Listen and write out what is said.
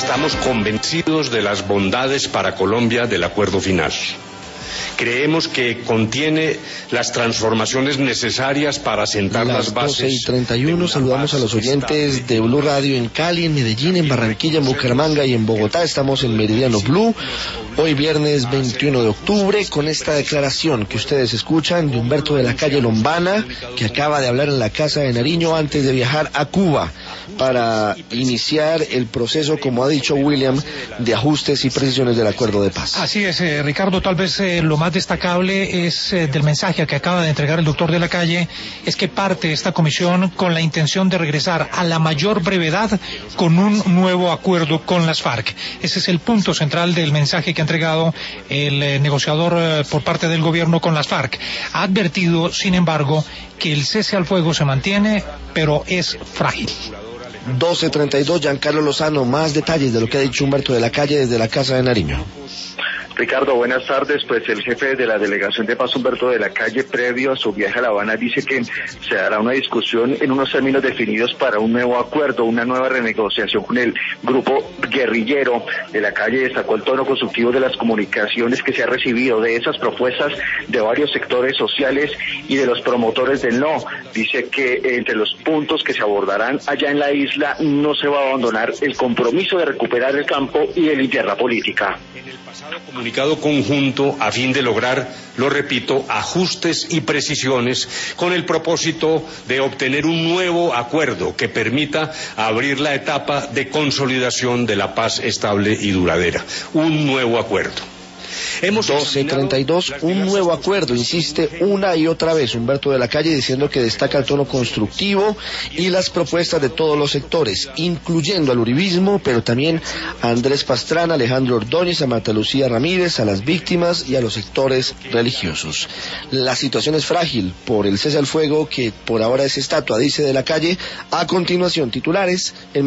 Estamos convencidos de las bondades para Colombia del acuerdo final. Creemos que contiene las transformaciones necesarias para sentar las bases. 12:31, saludamos a los oyentes de Blue Radio en Cali, en Medellín, en Barranquilla, en Bucaramanga y en Bogotá. Estamos en Meridiano Blue, hoy viernes 21 de octubre, con esta declaración que ustedes escuchan de Humberto de la Calle Lombana, que acaba de hablar en la Casa de Nariño antes de viajar a Cuba para iniciar el proceso, como ha dicho William, de ajustes y precisiones del acuerdo de paz. Así es, Ricardo, tal vez lo más destacable es del mensaje que acaba de entregar el doctor de la Calle, es que parte esta comisión con la intención de regresar a la mayor brevedad con un nuevo acuerdo con las FARC. Ese es el punto central del mensaje que ha entregado el negociador por parte del gobierno con las FARC. Ha advertido, sin embargo, que el cese al fuego se mantiene, pero es frágil. 12:32, Giancarlo Lozano, más detalles de lo que ha dicho Humberto de la Calle desde la Casa de Nariño. Ricardo, buenas tardes. Pues el jefe de la Delegación de Paz, Humberto de la Calle, previo a su viaje a La Habana, dice que se dará una discusión en unos términos definidos para un nuevo acuerdo, una nueva renegociación con el grupo guerrillero. De la Calle destacó el tono constructivo de las comunicaciones que se ha recibido de esas propuestas de varios sectores sociales y de los promotores del no. Dice que entre los puntos que se abordarán allá en la isla no se va a abandonar el compromiso de recuperar el campo y de limpiar la política. Comunicado conjunto a fin de lograr, lo repito, ajustes y precisiones con el propósito de obtener un nuevo acuerdo que permita abrir la etapa de consolidación de la paz estable y duradera. Un nuevo acuerdo. 12:32, un nuevo acuerdo, insiste una y otra vez Humberto de la Calle, diciendo que destaca el tono constructivo y las propuestas de todos los sectores, incluyendo al uribismo, pero también a Andrés Pastrana, Alejandro Ordóñez, a Marta Lucía Ramírez, a las víctimas y a los sectores religiosos. La situación es frágil por el cese al fuego, que por ahora es estatua, dice de la Calle. A continuación, titulares.